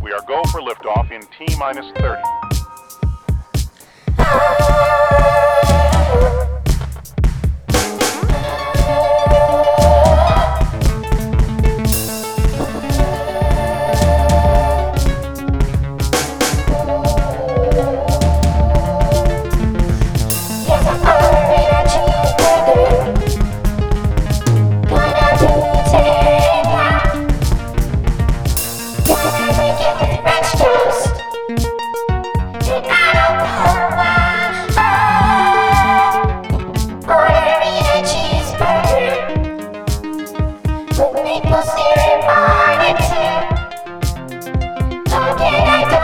We are go for liftoff in T-minus 30. Maple syrup on it too. How can I